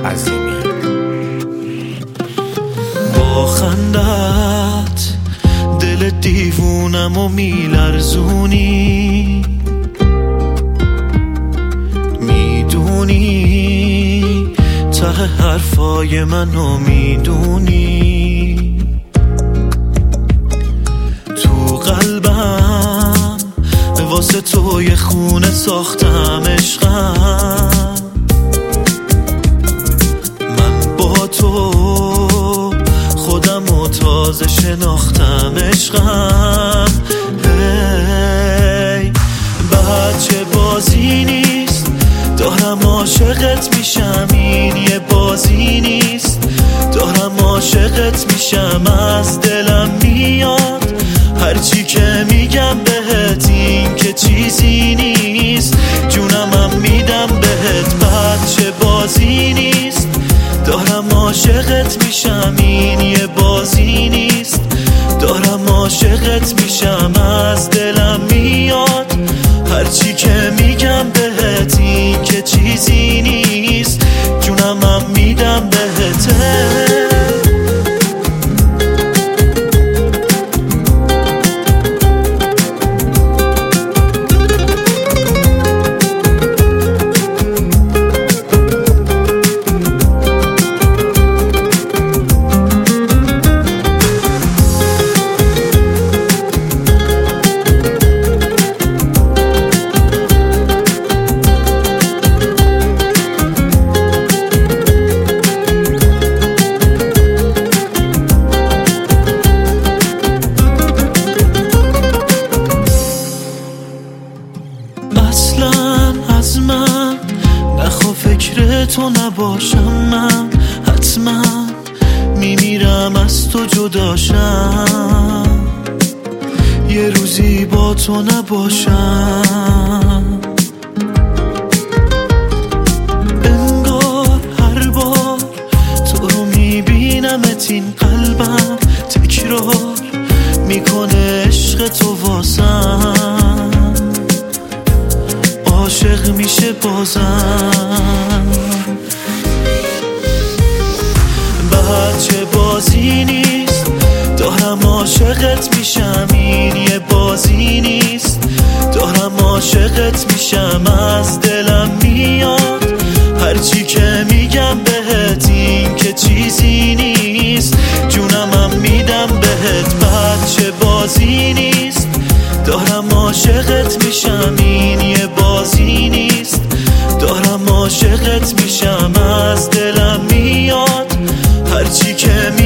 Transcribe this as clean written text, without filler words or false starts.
عظیمی. با خندت دل دیوونم و میلرزونی، میدونی ته حرفای منو میدونی. تو قلبم واسه تو یه خونه ساختم عشقم، من با تو خودم و تازه شناختم عشقم. هی بچه بازی نیست، دارم عاشقت میشم، این یه بازی نیست، دارم عاشقت میشم، از دلم میاد هرچی که میگم بهت، این که چیزی نیست، جونمم میدم بهت. بچه بازی نیست، دارم عاشقت میشم، این یه بازی نیست، دارم عاشقت میشم، از دلم میاد هرچی که میگم بهت، این که چیزی نیست، جونمم میدم بهت. اصلا از من نخوا فکر تو نباشم، من حتما میمیرم از تو جداشم، یه روزی با تو نباشم. انگار هر بار تو رو میبینمت، این قلبم تکرار میکنه عشق تو واسم، عاشق میشه بازم. بچه بازی نیست، دارم عاشقت میشم، این یه بازی نیست، دارم عاشقت میشم، از دلم میاد هرچی که میگم بهت، این که چیزی نیست، جونمم میدم بهت. بچه بازی نیست، دارم عاشقت میشم، این یه بازی نیست، دارم عاشقت میشم، از دلم میاد هرچی که